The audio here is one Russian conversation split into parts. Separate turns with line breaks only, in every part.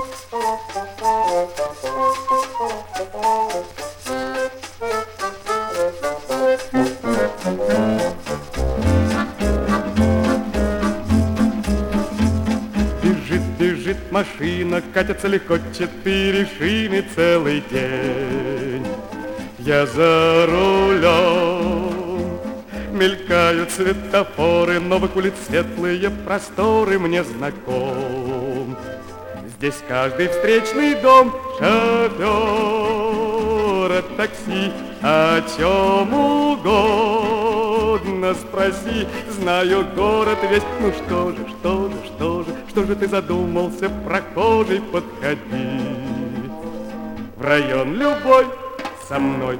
Бежит машина, катятся легко 4 шины целый день. Я за рулем, мелькают светофоры, новых улиц светлые просторы мне знаком. Здесь каждый встречный дом шофера такси, о чем угодно спроси. Знаю город весь, ну что же ты задумался, прохожий, подходи в район любой со мной.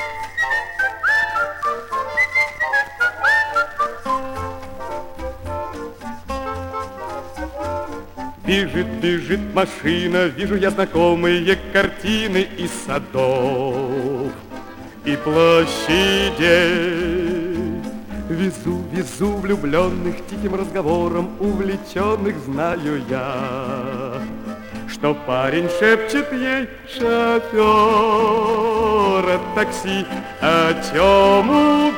Бежит машина, вижу я знакомые картины из садов и площадей. Везу влюбленных тихим разговором, увлеченных знаю я, что парень шепчет ей шофера такси, о чем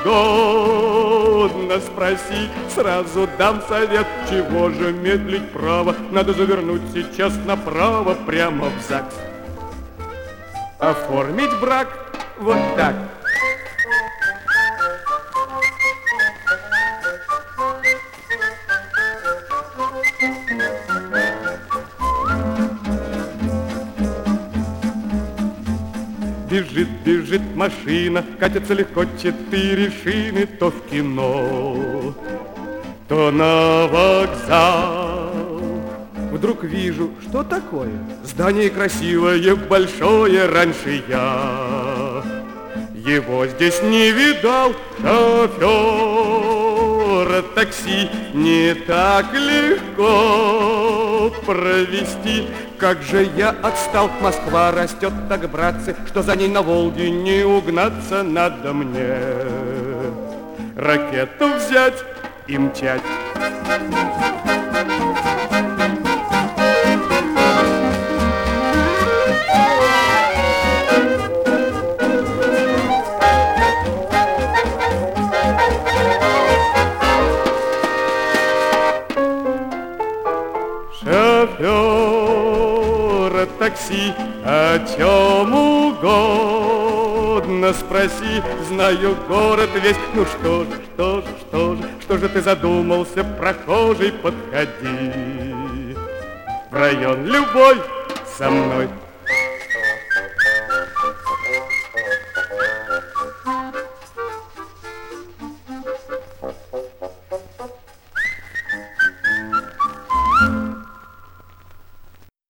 угодно спроси. Сразу дам совет, чего же медлить право, надо завернуть сейчас направо, прямо в ЗАГС, оформить брак вот так. Бежит машина, катятся легко 4 шины, то в кино, то на вокзал. Вдруг вижу, что такое? Здание красивое, большое, раньше я его здесь не видал. Шофера такси не так легко провести. Как же я отстал, Москва растет так, братцы, что за ней на Волге не угнаться. Надо мне ракету взять и мчать. Шофера такси, о чем угодно спроси. Знаю город весь, ну что же ты задумался, прохожий, подходи в район любой со мной.